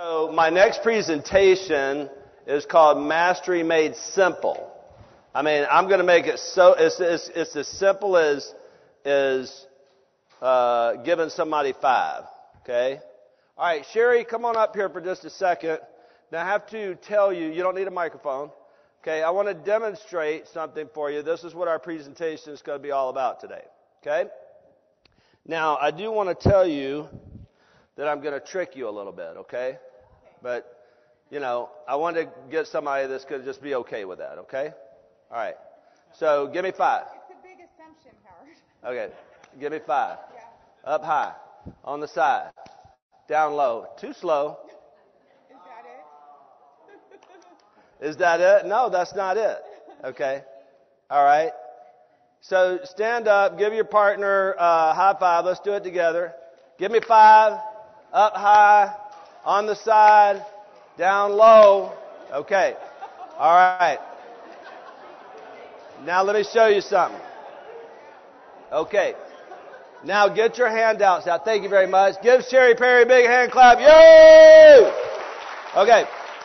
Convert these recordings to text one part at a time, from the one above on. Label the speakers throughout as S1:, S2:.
S1: So my next presentation is called Mastery Made Simple. I mean, I'm going to make it so it's as simple as giving somebody 5. Okay. All right, Sherry, come on up here for just a second. Now I have to tell you, you don't need a microphone. Okay, I want to demonstrate something for you. This is what our presentation is going to be all about today. Okay. Now I do want to tell you that I'm going to trick you a little bit, okay? But, you know, I want to get somebody that's going to just be okay with that, okay? All right. So, give me 5.
S2: It's a big assumption, Howard.
S1: Okay. Give me 5.
S2: Yeah.
S1: Up high. On the side. Down low. Too slow.
S2: Is that it?
S1: Is that it? No, that's not it. Okay. All right. So, stand up. Give your partner a high five. Let's do it together. Give me 5. Up high, on the side, down low. Okay. All right. Now let me show you something. Okay. Now get your handouts out. Thank you very much. Give Sherry Perry a big hand clap. Yay! Okay.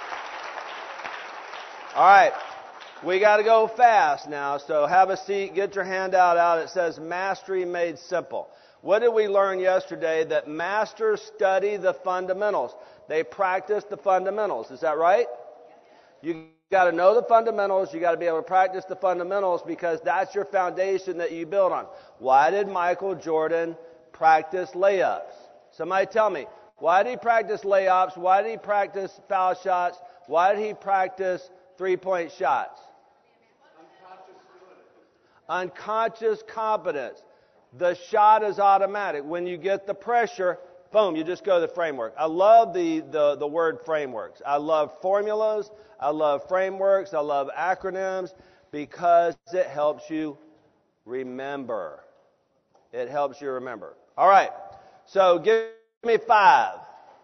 S1: All right. We got to go fast now. So have a seat. Get your handout out. It says Mastery Made Simple. What did we learn yesterday? That masters study the fundamentals. They practice the fundamentals. Is that right? You got to know the fundamentals. You got to be able to practice the fundamentals because that's your foundation that you build on. Why did Michael Jordan practice layups? Somebody tell me. Why did he practice layups? Why did he practice foul shots? Why did he practice three-point shots? Unconscious competence. The shot is automatic. When you get the pressure, boom, you just go to the framework. I love the word frameworks. I love formulas. I love frameworks. I love acronyms because it helps you remember. It helps you remember. All right. So give me 5.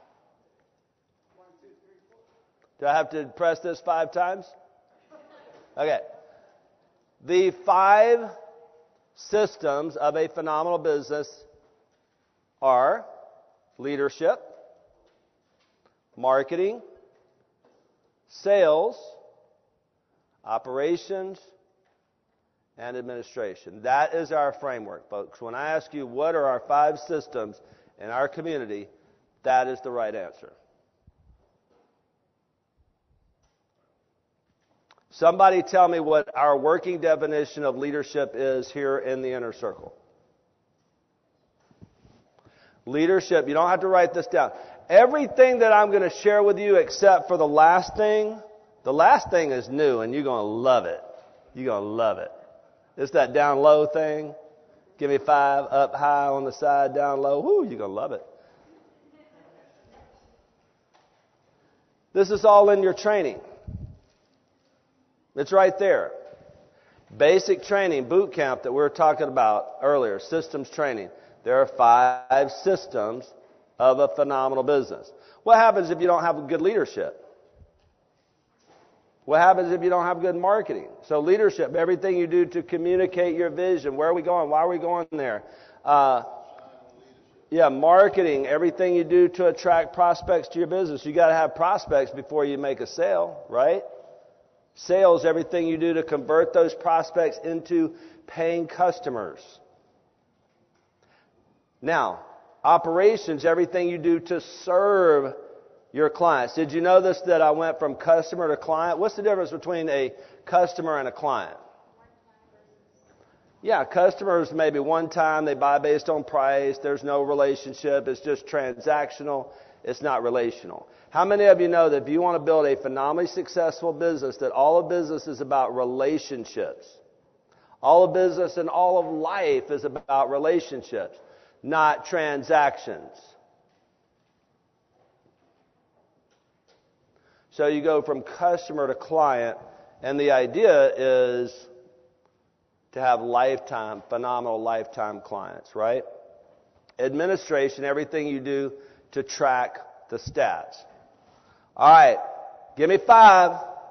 S1: 1, 2, 3, 4. Do I have to press this 5 times? Okay. The 5 systems of a phenomenal business are leadership, marketing, sales, operations, and administration. That is our framework, folks. When I ask you what are our 5 systems in our community, that is the right answer. Somebody tell me what our working definition of leadership is here in the inner circle. Leadership, you don't have to write this down. Everything that I'm going to share with you except for the last thing is new and you're going to love it. You're going to love it. It's that down low thing. Give me 5, up high, on the side, down low. Woo, you're going to love it. This is all in your training. It's right there. Basic training, boot camp that we were talking about earlier, systems training. There are 5 systems of a phenomenal business. What happens if you don't have good leadership? What happens if you don't have good marketing? So leadership, everything you do to communicate your vision. Where are we going? Why are we going there? Marketing, everything you do to attract prospects to your business. You got to have prospects before you make a sale, right? Sales, everything you do to convert those prospects into paying customers. Now, operations, everything you do to serve your clients. Did you know this, that I went from customer to client? What's the difference between a customer and a client? Yeah, customers maybe one time, they buy based on price. There's no relationship. It's just transactional. It's not relational. How many of you know that if you want to build a phenomenally successful business, that all of business is about relationships? All of business and all of life is about relationships, not transactions. So you go from customer to client, and the idea is to have phenomenal lifetime clients, right? Administration, everything you do to track the stats. All right, give me 5.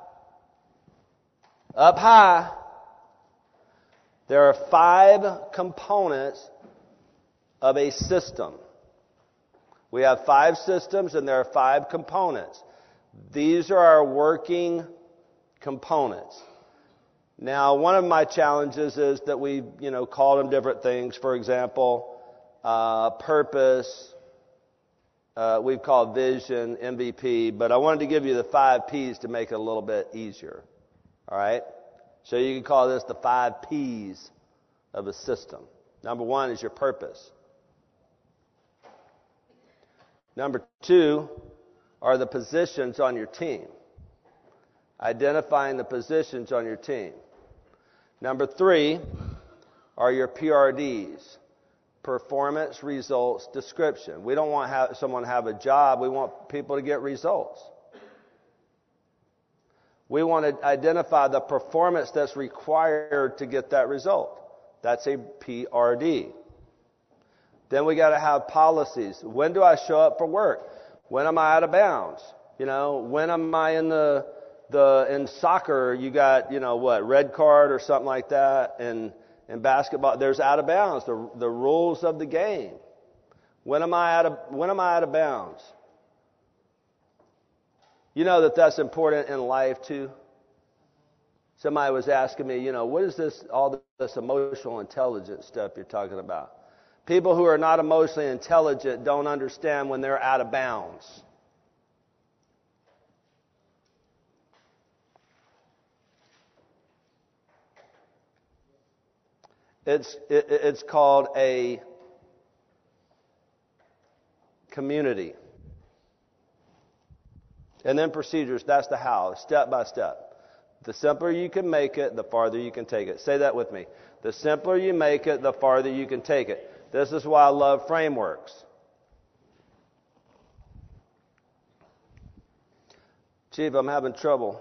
S1: Up high. There are 5 components of a system. We have 5 systems and there are 5 components. These are our working components. Now, one of my challenges is that we, call them different things. For example, purpose, we've called vision, MVP, but I wanted to give you the 5 P's to make it a little bit easier. All right? So you can call this the 5 P's of a system. Number 1 is your purpose. Number 2 are the positions on your team. Identifying the positions on your team. Number 3 are your PRDs. Performance, results, description. We don't want someone to have a job. We want people to get results. We want to identify the performance that's required to get that result. That's a PRD. Then we got to have policies. When do I show up for work? When am I out of bounds? When am I in soccer, you got, red card or something like that. And in basketball, there's out of bounds, the rules of the game. When am I out of bounds? You know that's important in life too. Somebody was asking me, what is all this emotional intelligence stuff you're talking about? People who are not emotionally intelligent don't understand when they're out of bounds. It's called a community. And then procedures, that's the how, step by step. The simpler you can make it, the farther you can take it. Say that with me. The simpler you make it, the farther you can take it. This is why I love frameworks. Chief, I'm having trouble.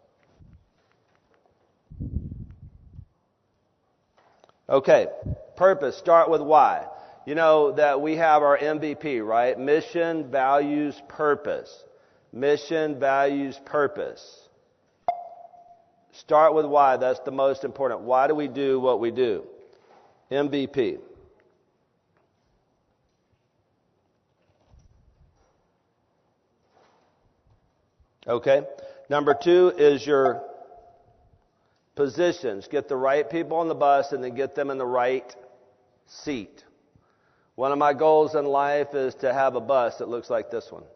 S1: Okay, purpose, start with why. You know that we have our MVP, right? Mission, values, purpose. Mission, values, purpose. Start with why, that's the most important. Why do we do what we do? MVP. Okay, number 2 is your positions. Get the right people on the bus and then get them in the right seat. One of my goals in life is to have a bus that looks like this one.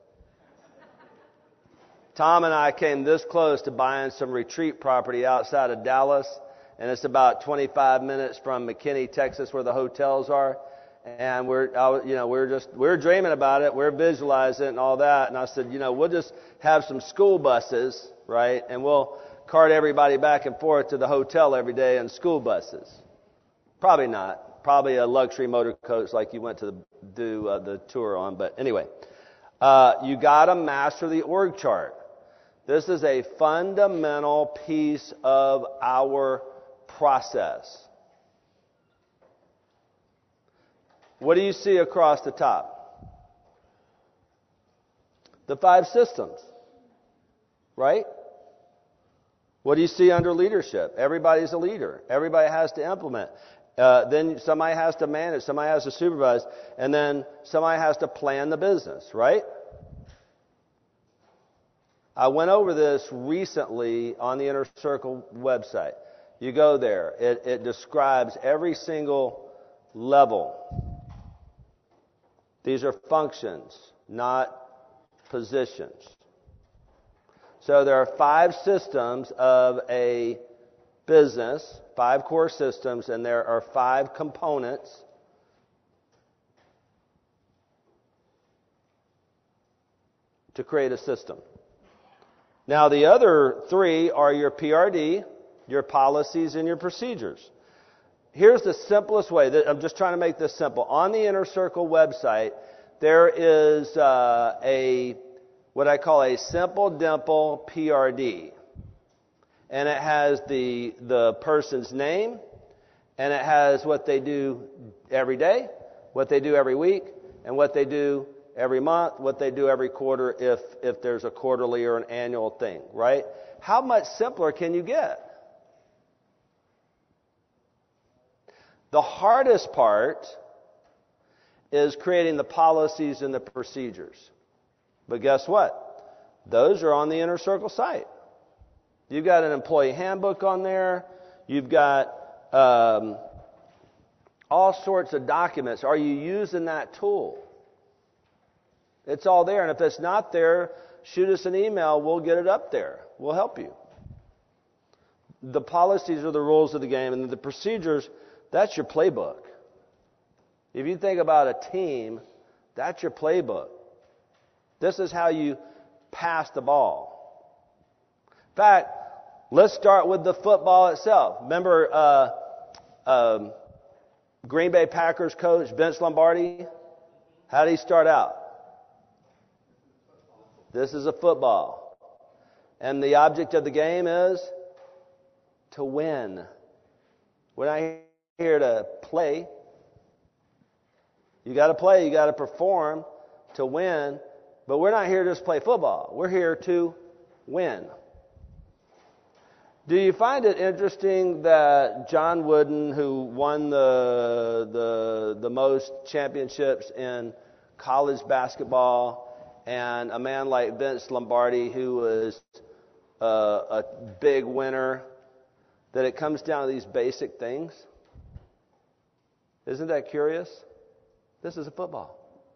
S1: Tom and I came this close to buying some retreat property outside of Dallas, and it's about 25 minutes from McKinney, Texas, where the hotels are. And we're dreaming about it, we're visualizing it and all that. And I said, we'll just have some school buses, right? And we'll cart everybody back and forth to the hotel every day in school buses. Probably not. Probably a luxury motor coach like you went to do the tour on. But anyway, you got to master the org chart. This is a fundamental piece of our process. What do you see across the top? The 5 systems, right? What do you see under leadership? Everybody's a leader. Everybody has to implement. Then somebody has to manage, somebody has to supervise, and then somebody has to plan the business, right? I went over this recently on the Inner Circle website. You go there. It describes every single level. These are functions, not positions. So there are 5 systems of a business, 5 core systems, and there are 5 components. To create a system. Now the other 3 are your PRD, your policies, and your procedures. Here's the simplest way. I'm just trying to make this simple. On the Inner Circle website, there is what I call a simple dimple PRD. And it has the person's name, and it has what they do every day, what they do every week, and what they do every month, what they do every quarter if there's a quarterly or an annual thing, right? How much simpler can you get? The hardest part is creating the policies and the procedures. But guess what? Those are on the Inner Circle site. You've got an employee handbook on there. You've got all sorts of documents. Are you using that tool? It's all there. And if it's not there, shoot us an email. We'll get it up there. We'll help you. The policies are the rules of the game, and the procedures, that's your playbook. If you think about a team, that's your playbook. This is how you pass the ball. In fact, let's start with the football itself. Remember Green Bay Packers coach Vince Lombardi? How did he start out? This is a football. And the object of the game is to win. We're not here to play. You got to play, you got to perform to win. But we're not here to just play football. We're here to win. Do you find it interesting that John Wooden, who won the most championships in college basketball, and a man like Vince Lombardi, who was a big winner, that it comes down to these basic things? Isn't that curious? This is a football.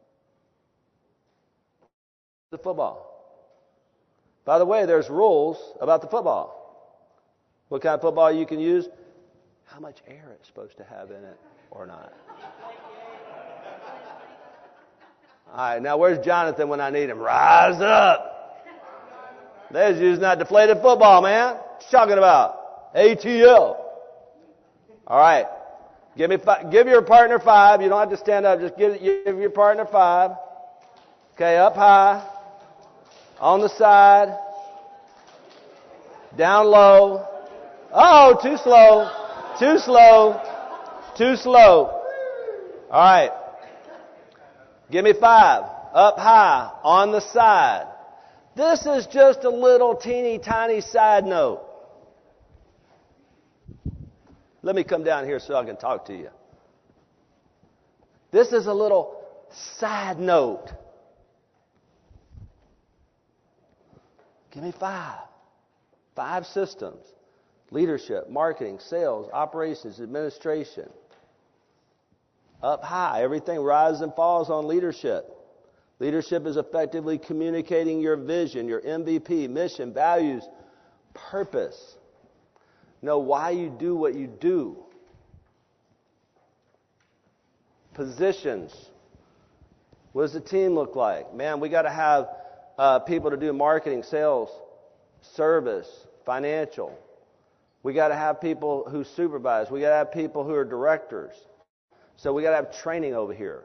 S1: It's a football. By the way, there's rules about the football. What kind of football you can use? How much air it's supposed to have in it or not. All right, now where's Jonathan when I need him? Rise up. They're using that deflated football, man. What you talking about? ATL. All right. Give your partner 5. You don't have to stand up. Just give your partner 5. Okay, up high. On the side. Down low. Oh, too slow. Too slow. Too slow. All right. Give me 5. Up high. On the side. This is just a little teeny tiny side note. Let me come down here so I can talk to you. This is a little side note. Give me 5. 5 systems. Leadership, marketing, sales, operations, administration. Up high. Everything rises and falls on leadership. Leadership is effectively communicating your vision, your MVP, mission, values, purpose. Know why you do what you do. Positions. What does the team look like? Man, we got to have people to do marketing, sales, service, financial. We got to have people who supervise. We got to have people who are directors. So we got to have training over here.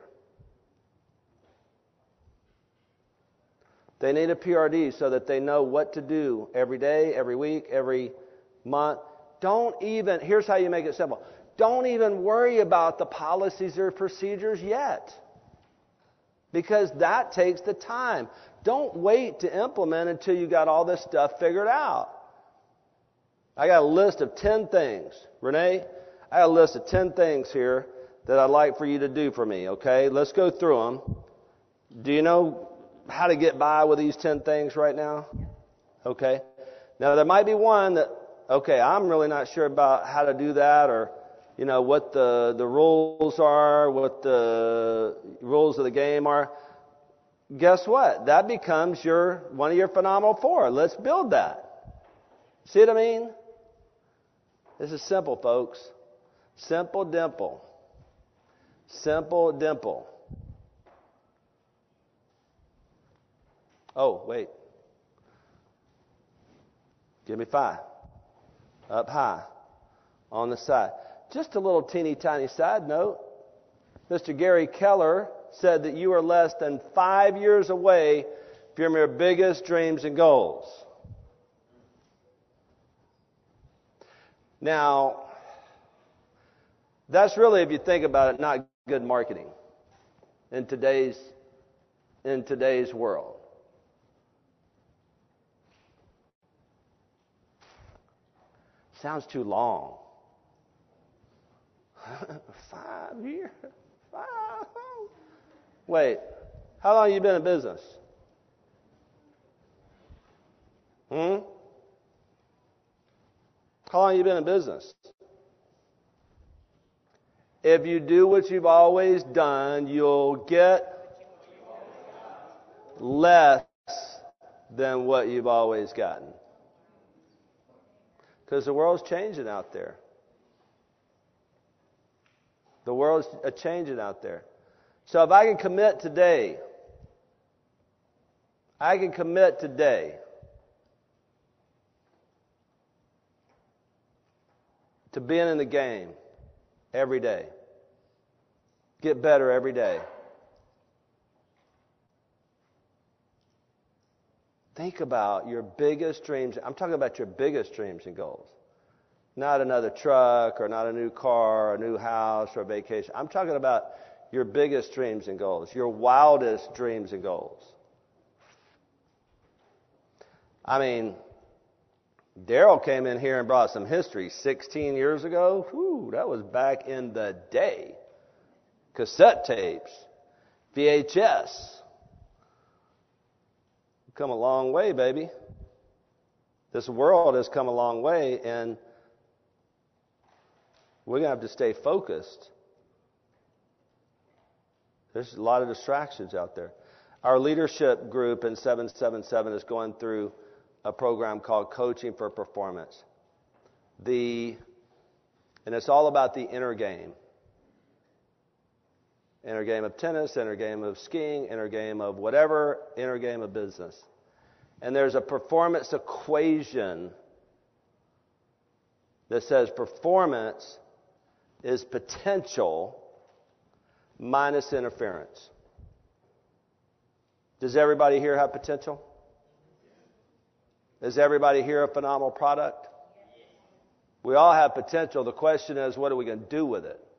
S1: They need a PRD so that they know what to do every day, every week, every month. Here's how you make it simple. Don't even worry about the policies or procedures yet. Because that takes the time. Don't wait to implement until you got all this stuff figured out. I got a list of 10 things. Renee, I got a list of 10 things here that I'd like for you to do for me, okay? Let's go through them. Do you know how to get by with these 10 things right now? Okay. Now, there might be one that, okay, I'm really not sure about how to do that, or, you know, what the rules are, what the rules of the game are. Guess what? That becomes one of your phenomenal 4. Let's build that. See what I mean? This is simple, folks. Simple dimple. Simple dimple. Oh, wait. Give me 5. Up high. On the side. Just a little teeny tiny side note. Mr. Gary Keller said that you are less than 5 years away from your biggest dreams and goals. Now, that's really, if you think about it, not good marketing in today's world. Sounds too long. 5 years. Wait, how long have you been in business? How long have you been in business? If you do what you've always done, you'll get less than what you've always gotten. Because the world's changing out there. The world's changing out there. So if I can commit today, to being in the game every day. Get better every day. Think about your biggest dreams. I'm talking about your biggest dreams and goals. Not another truck or not a new car or a new house or a vacation. I'm talking about your biggest dreams and goals, your wildest dreams and goals. I mean, Daryl came in here and brought some history 16 years ago. Whew, that was back in the day. Cassette tapes, VHS. We've come a long way, baby. This world has come a long way, and we're going to have to stay focused. There's a lot of distractions out there. Our leadership group in 777 is going through a program called Coaching for Performance. And it's all about the inner game. Inner game of tennis, inner game of skiing, inner game of whatever, inner game of business. And there's a performance equation that says performance is potential minus interference. Does everybody here have potential? Is everybody here a phenomenal product? We all have potential. The question is, what are we going to do with it?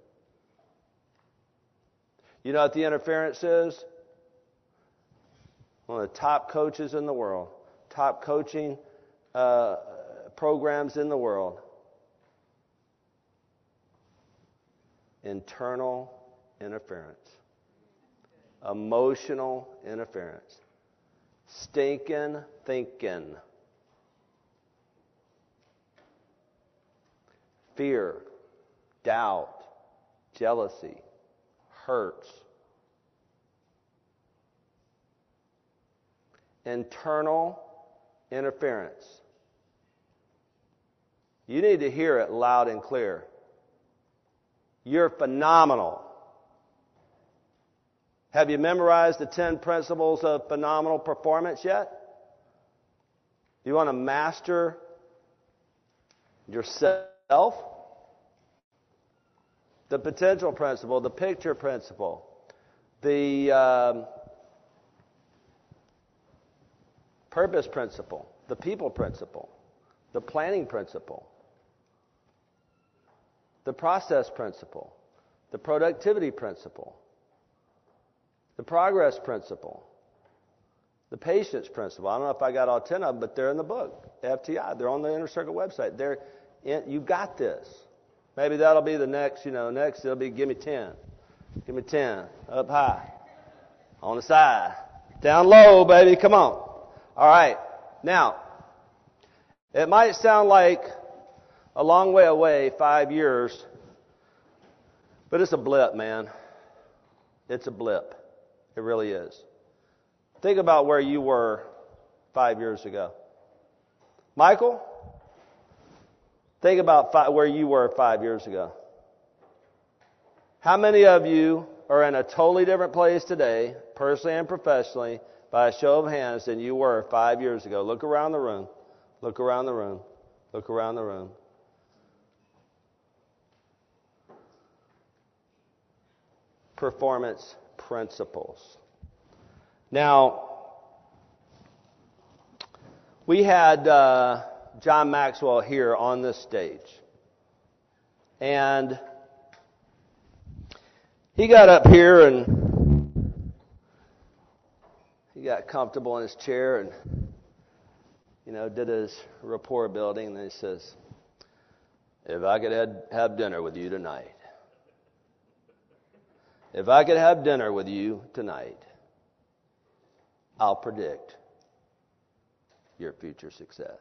S1: You know what the interference is? One of the top coaches in the world, top coaching programs in the world. Internal interference. Emotional interference. Stinking thinking. Fear, doubt, jealousy, hurts. Internal interference. You need to hear it loud and clear. You're phenomenal. Have you memorized the 10 principles of phenomenal performance yet? You want to master yourself? The potential principle, the picture principle, the purpose principle, the people principle, the planning principle, the process principle, the productivity principle, the progress principle, the patience principle. I don't know if I got all 10 of them, but they're in the book, FTI. They're on the Inner Circle website. You got this. Maybe that'll be the next, next it'll be give me 10. Give me 10. Up high. On the side. Down low, baby. Come on. All right. Now, it might sound like a long way away, 5 years, but it's a blip, man. It's a blip. It really is. Think about where you were 5 years ago. Michael? Think about where you were 5 years ago. How many of you are in a totally different place today, personally and professionally, by a show of hands, than you were 5 years ago? Look around the room. Look around the room. Look around the room. Performance principles. Now, we had John Maxwell here on this stage. And he got up here and he got comfortable in his chair and, did his rapport building. And then he says, if I could have dinner with you tonight, If I could have dinner with you tonight, I'll predict your future success.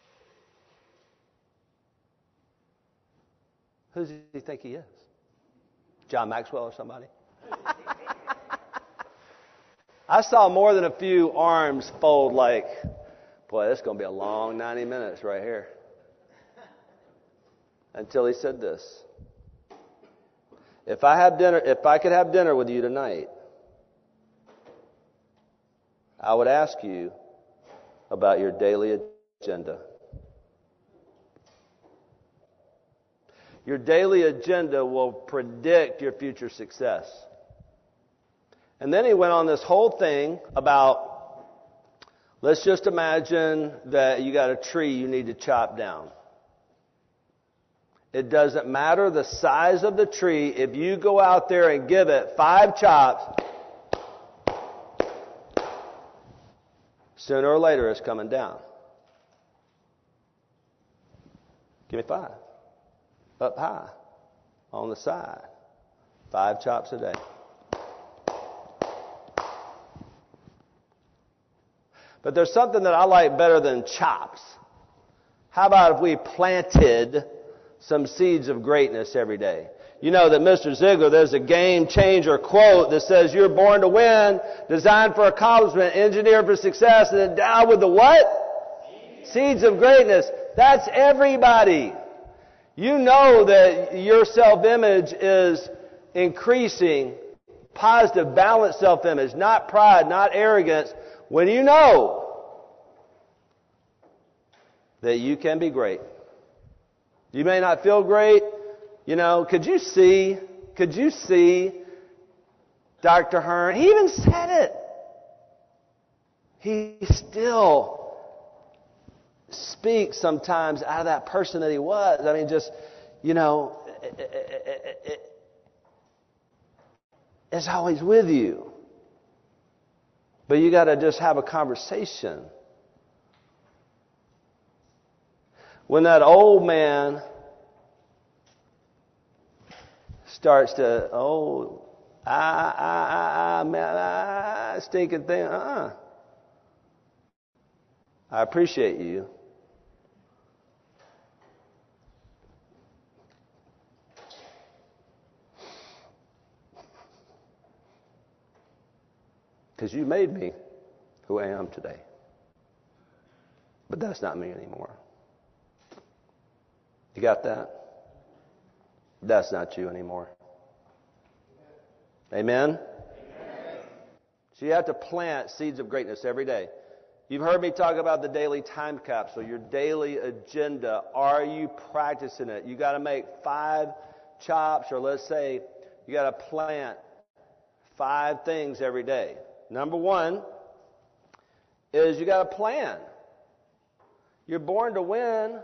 S1: Who does he think he is? John Maxwell or somebody? I saw more than a few arms fold like, boy, this is going to be a long 90 minutes right here. Until he said this. If I could have dinner with you tonight, I would ask you about your daily agenda. Your daily agenda will predict your future success. And then he went on this whole thing about, let's just imagine that you got a tree you need to chop down. It doesn't matter the size of the tree. If you go out there and give it 5 chops, sooner or later it's coming down. Give me 5. Up high, on the side. 5 chops a day. But there's something that I like better than chops. How about if we planted some seeds of greatness every day? You know that Mr. Ziegler, there's a game changer quote that says, you're born to win, designed for accomplishment, engineered for success, and endowed with the what? Seeds of greatness. That's everybody. You know that your self-image is increasing, positive, balanced self-image, not pride, not arrogance, when you know that you can be great. You may not feel great. You know, could you see Dr. Hearn? He even said it. He still speaks sometimes out of that person that he was. I mean, just, you know, it's always with you. But you got to just have a conversation. When that old man starts to, stinking thing, I appreciate you. Because you made me who I am today. But that's not me anymore. You got that? That's not you anymore. Amen? So you have to plant seeds of greatness every day. You've heard me talk about the daily time capsule, your daily agenda. Are you practicing it? You got to make 5 chops, or let's say you got to plant 5 things every day. Number 1 is you got to plan. You're born to win.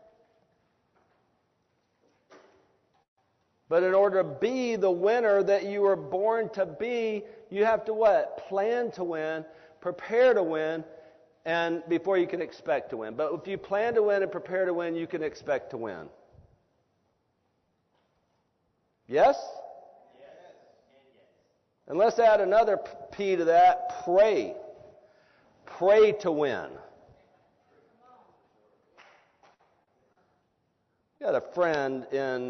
S1: But in order to be the winner that you were born to be, you have to what? Plan to win, prepare to win, and before you can expect to win. But if you plan to win and prepare to win, you can expect to win. Yes? And let's add another P to that, pray. Pray to win. I got a friend in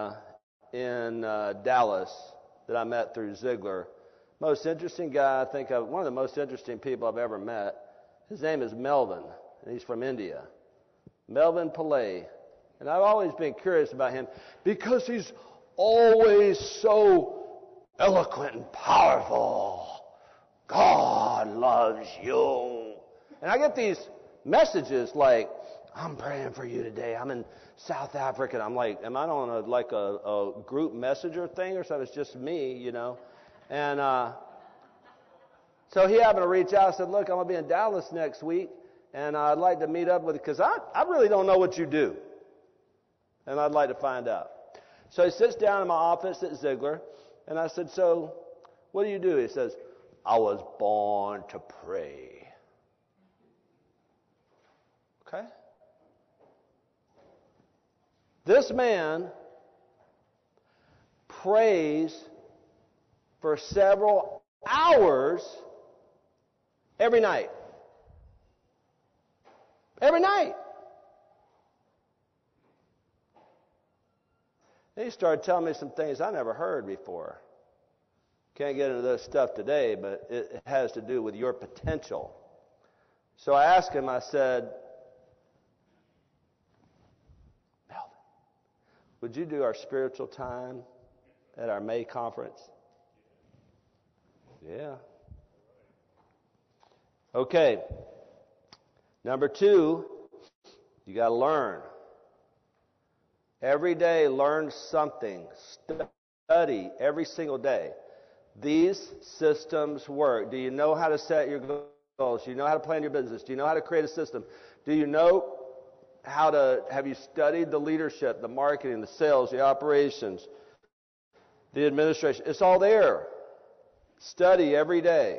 S1: Dallas that I met through Ziegler. Most interesting guy, I think, one of the most interesting people I've ever met. His name is Melvin, and he's from India. Melvin Pillay. And I've always been curious about him because he's always so eloquent and powerful. God loves you. And I get these messages like, I'm praying for you today. I'm in South Africa. And I'm like, am I on a group messenger thing or something? It's just me, you know. And so he happened to reach out and said, look, I'm going to be in Dallas next week. And I'd like to meet up with you because I really don't know what you do. And I'd like to find out. So he sits down in my office at Ziegler. And I said, so what do you do? He says, I was born to pray. Okay? This man prays for several hours every night. Every night. Then he started telling me some things I never heard before. Can't get into this stuff today, but it has to do with your potential. So I asked him, I said, Melvin, would you do our spiritual time at our May conference? Yeah. Okay. Number 2, you got to learn. Every day, learn something. Study every single day. These systems work. Do you know how to set your goals? Do you know how to plan your business? Do you know how to create a system? Do you know have you studied the leadership, the marketing, the sales, the operations, the administration? It's all there. Study every day.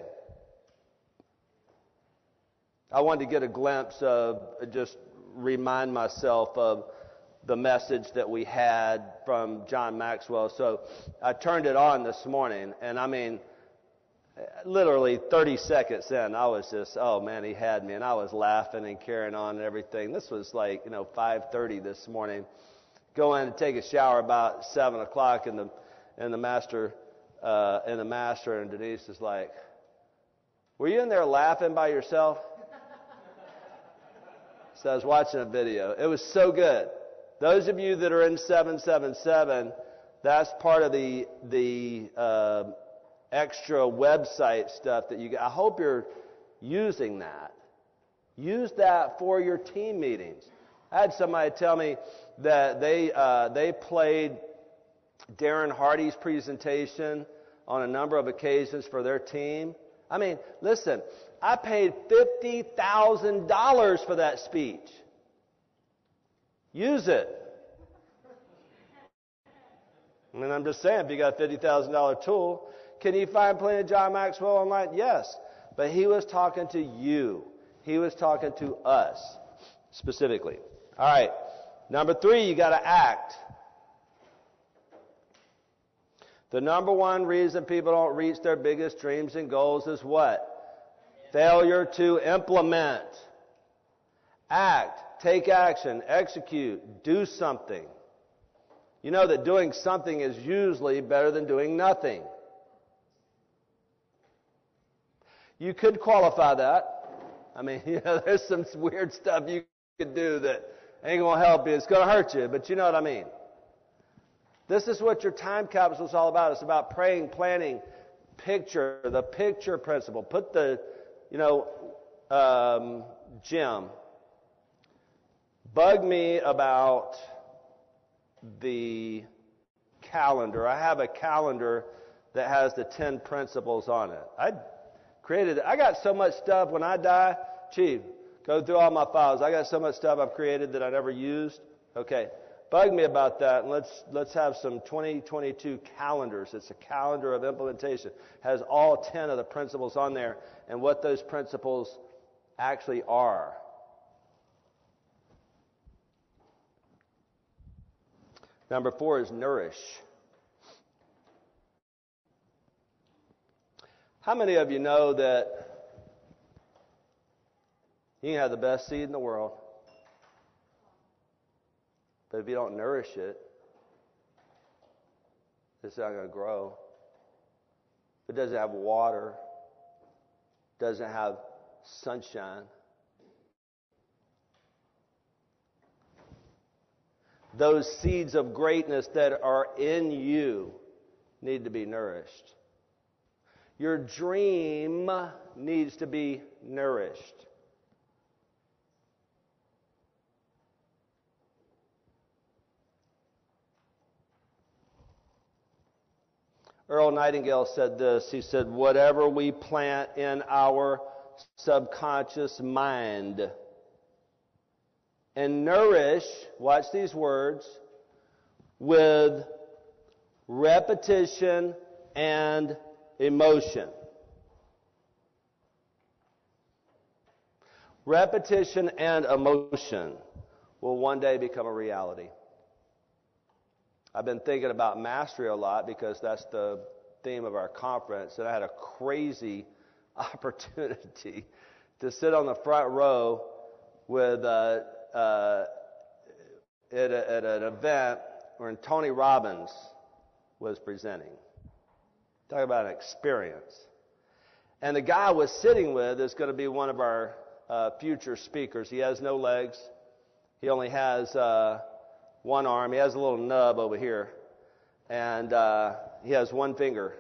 S1: I wanted to get a glimpse of, just remind myself of the message that we had from John Maxwell. So I turned it on this morning, and I mean, literally 30 seconds in, I was just, oh man, he had me, and I was laughing and carrying on and everything. This was like, 5:30 this morning. Go in and take a shower about 7 o'clock, and the master and Denise is like, were you in there laughing by yourself? So I was watching a video. It was so good. Those of you that are in 777, that's part of the extra website stuff that you get. I hope you're using that. Use that for your team meetings. I had somebody tell me that they played Darren Hardy's presentation on a number of occasions for their team. I mean, listen, I paid $50,000 for that speech. Use it. I mean, I'm just saying, if you got a $50,000 tool, can you find plenty of John Maxwell online? Yes. But he was talking to you. He was talking to us specifically. All right. Number 3, you got to act. The number 1 reason people don't reach their biggest dreams and goals is what? Failure to implement. Act. Take action. Execute. Do something. You know that doing something is usually better than doing nothing. You could qualify that. I mean, there's some weird stuff you could do that ain't going to help you. It's going to hurt you, but you know what I mean. This is what your time capsule is all about. It's about praying, planning, the picture principle. Put the, Jim, bug me about the calendar. I have a calendar that has the 10 principles on it. I got so much stuff when I die. Chief, go through all my files. I got so much stuff I've created that I never used. Okay. Bug me about that, and let's have some 2022 calendars. It's a calendar of implementation. It has all 10 of the principles on there and what those principles actually are. Number 4 is nourish. How many of you know that you can have the best seed in the world, but if you don't nourish it, it's not going to grow. If it doesn't have water, doesn't have sunshine, those seeds of greatness that are in you need to be nourished. Your dream needs to be nourished. Earl Nightingale said this. He said, whatever we plant in our subconscious mind and nourish, watch these words, with repetition and emotion. Repetition and emotion will one day become a reality. I've been thinking about mastery a lot because that's the theme of our conference, and I had a crazy opportunity to sit on the front row with at an event where Tony Robbins was presenting. Talk about an experience. And the guy I was sitting with is going to be one of our future speakers. He has no legs. He only has one arm. He has a little nub over here. And he has one finger.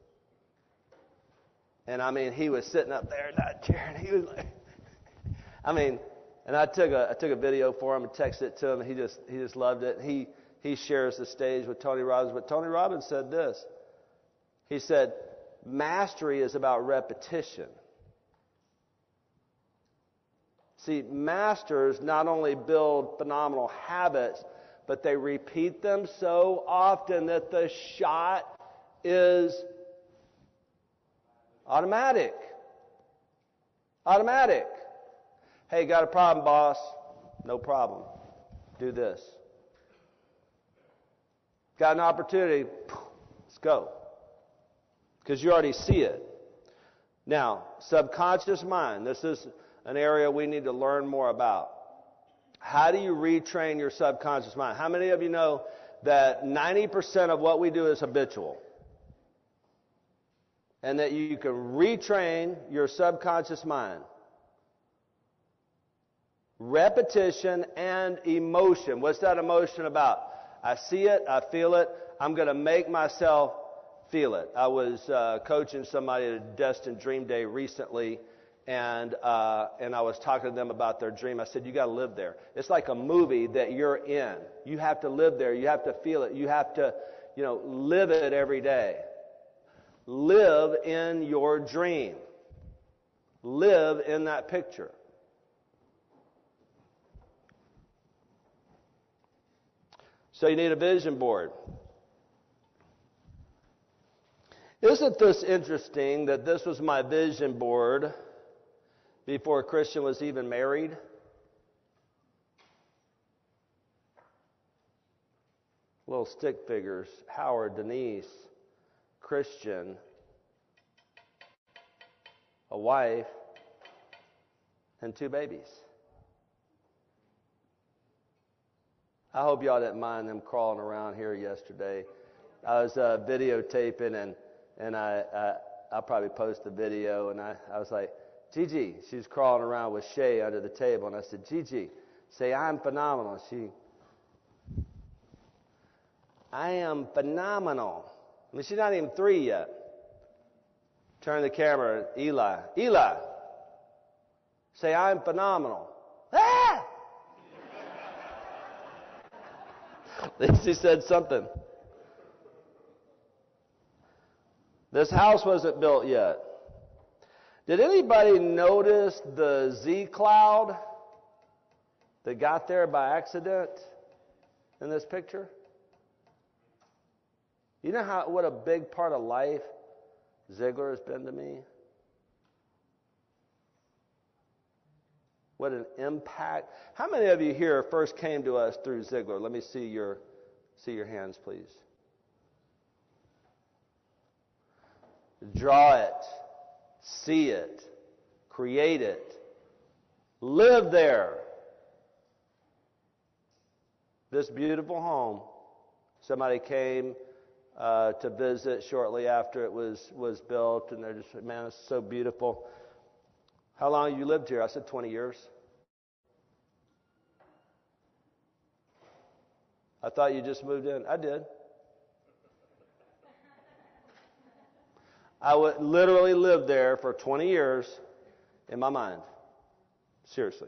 S1: And I mean, he was sitting up there in that chair, and he was like, I mean, and I took a video for him and texted it to him, and he just loved it. He shares the stage with Tony Robbins, but Tony Robbins said this. He said, mastery is about repetition. See, masters not only build phenomenal habits, but they repeat them so often that the shot is automatic. Automatic. Hey, got a problem, boss? No problem. Do this. Got an opportunity? Let's go. Because you already see it. Now, subconscious mind. This is an area we need to learn more about. How do you retrain your subconscious mind? How many of you know that 90% of what we do is habitual? And that you can retrain your subconscious mind. Repetition and emotion. What's that emotion about? I see it, I feel it, I'm going to make myself feel it. I was coaching somebody at a Destined Dream Day recently, and I was talking to them about their dream. I said, you got to live there. It's like a movie that you're in. You have to live there. You have to feel it. You have to, live it every day. Live in your dream. Live in that picture. So you need a vision board. Isn't this interesting that this was my vision board before Christian was even married? Little stick figures. Howard, Denise, Christian, a wife, and 2 babies. I hope y'all didn't mind them crawling around here yesterday. I was videotaping, and I'll probably post the video, and I was like, Gigi, she's crawling around with Shay under the table, and I said, Gigi, say, I'm phenomenal. I am phenomenal. I mean, she's not even 3 yet. Turn the camera, Eli, say, I'm phenomenal. Ah! At least he said something. This house wasn't built yet. Did anybody notice the Z cloud that got there by accident in this picture? You know what a big part of life Ziglar has been to me? What an impact. How many of you here first came to us through Ziglar? Let me see your hands, please. Draw it. See it. Create it. Live there. This beautiful home. Somebody came to visit shortly after it was built, and they're just, man, it's so beautiful. How long have you lived here? I said 20 years. I thought you just moved in. I did. I would literally live there for 20 years in my mind. Seriously.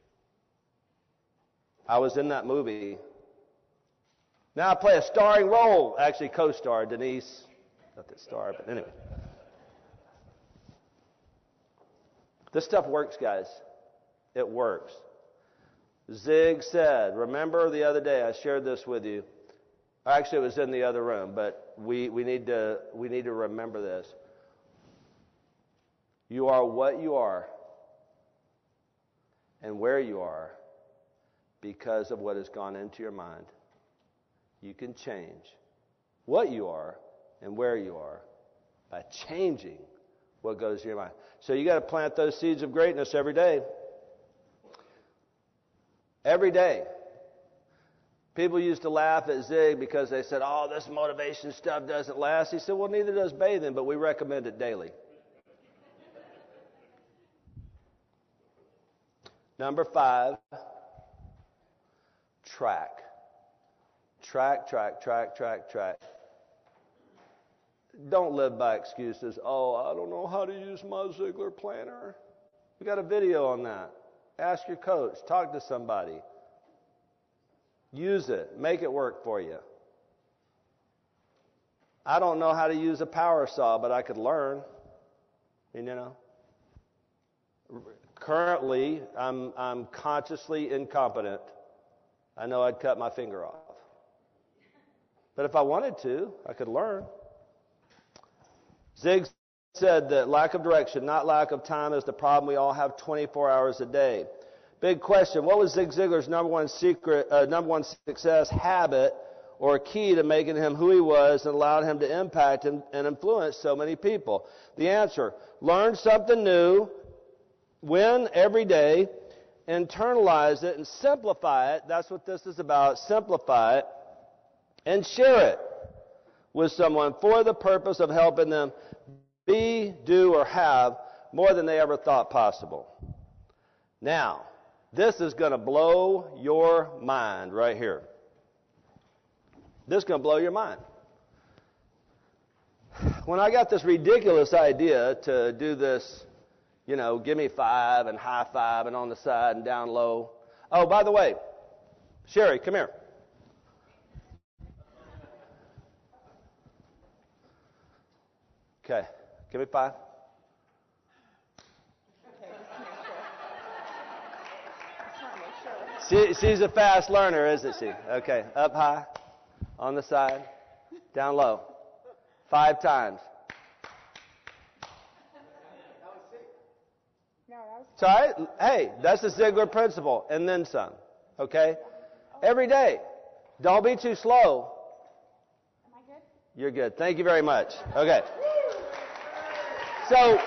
S1: I was in that movie. Now I play a starring role. Actually, co-star Denise. Not that star, but anyway. This stuff works, guys. It works. Zig said, remember the other day I shared this with you. Actually, it was in the other room, but we need to remember this. You are what you are and where you are because of what has gone into your mind. You can change what you are and where you are By changing what goes in your mind. So you got to plant those seeds of greatness every day. Every day. People used to laugh at Zig because they said, oh, this motivation stuff doesn't last. He said, well, neither does bathing, but we recommend it daily. Number 5, track. Track. Don't live by excuses. Oh, I don't know how to use my Ziglar planner. We got a video on that. Ask your coach. Talk to somebody. Use it. Make it work for you. I don't know how to use a power saw, but I could learn. You know. Currently, I'm consciously incompetent. I know I'd cut my finger off. But if I wanted to, I could learn. Zig said that lack of direction, not lack of time, is the problem. We all have 24 hours a day. Big question. What was Zig Ziglar's number one success habit or key to making him who he was and allowed him to impact and influence so many people? The answer, learn something new, win every day, internalize it, and simplify it. That's what this is about. Simplify it and share it with someone for the purpose of helping them be, do, or have more than they ever thought possible. Now, this is going to blow your mind right here. This is going to blow your mind. When I got this ridiculous idea to do this, you know, give me 5 and high five and on the side and down low. Oh, by the way, Sherry, come here. Okay, give me 5.
S2: Okay, just make sure.
S1: She's a fast learner, isn't she? Okay, up high, on the side, down low. 5 times.
S2: No, that was
S1: Sorry? Hey, that's the Ziglar principle, and then some. Okay? Every day. Don't be too slow.
S2: Am I good?
S1: You're good. Thank you very much. Okay. So,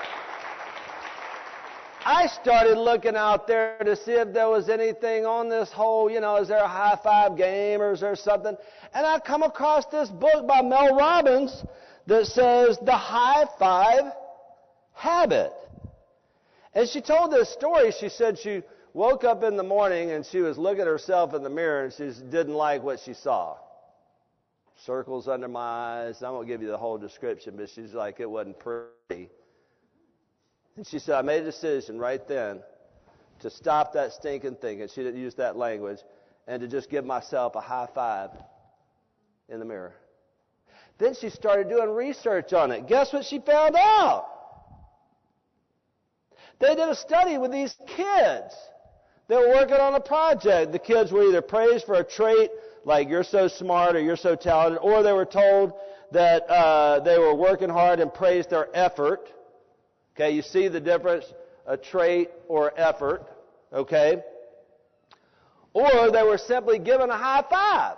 S1: I started looking out there to see if there was anything on this whole, you know, is there a high five game or is there something? And I come across this book by Mel Robbins that says The High Five Habit. And she told this story. She said she woke up in the morning and she was looking at herself in the mirror and she didn't like what she saw. Circles under my eyes. I won't give you the whole description, but she's like, it wasn't pretty. And she said, I made a decision right then to stop that stinking thinking. She didn't use that language. And to just give myself a high five in the mirror. Then she started doing research on it. Guess what she found out? They did a study with these kids. They were working on a project. The kids were either praised for a trait like you're so smart or you're so talented, or they were told that they were working hard and praised their effort. Okay, you see the difference, a trait or effort, okay? Or they were simply given a high five.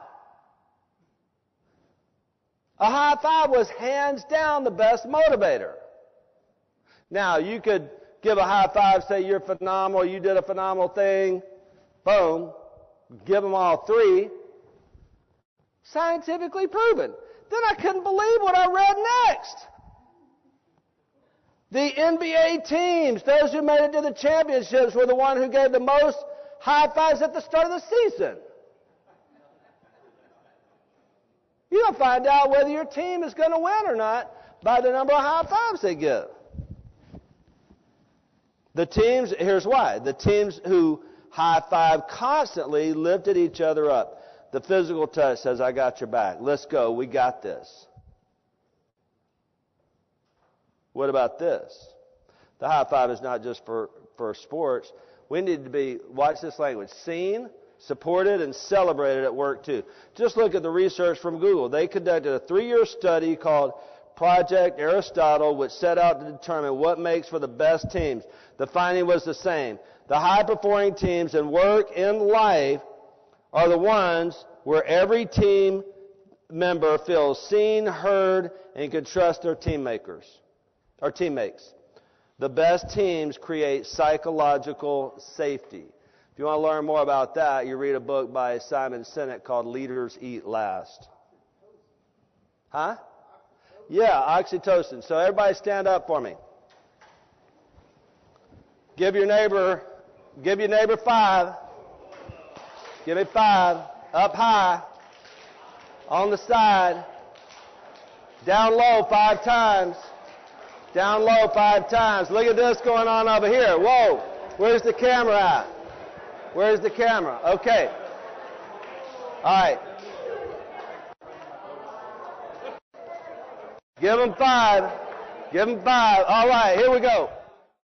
S1: A high five was hands down the best motivator. Now, you could give a high five, say you're phenomenal, you did a phenomenal thing, boom, give them all 3. Scientifically proven. Then I couldn't believe what I read next. The NBA teams, those who made it to the championships, were the one who gave the most high fives at the start of the season. You're going to find out whether your team is going to win or not by the number of high fives they give. The teams, here's why. The teams who high five constantly lifted each other up. The physical touch says, I got your back. Let's go. We got this. What about this? The high five is not just for sports. We need to be, watch this language, seen, supported, and celebrated at work too. Just look at the research from Google. They conducted a 3-year study called Project Aristotle, which set out to determine what makes for the best teams. The finding was the same. The high-performing teams in work and life are the ones where every team member feels seen, heard, and can trust their teammates. The best teams create psychological safety. If you want to learn more about that, you read a book by Simon Sinek called Leaders Eat Last. Huh? Yeah, oxytocin. So everybody stand up for me. Give your neighbor 5. Give it 5. Up high. On the side. Down low 5 times. Down low 5 times. Look at this going on over here. Whoa. Where's the camera at? Where's the camera? Okay. All right. Give them 5. Give them 5. All right, here we go.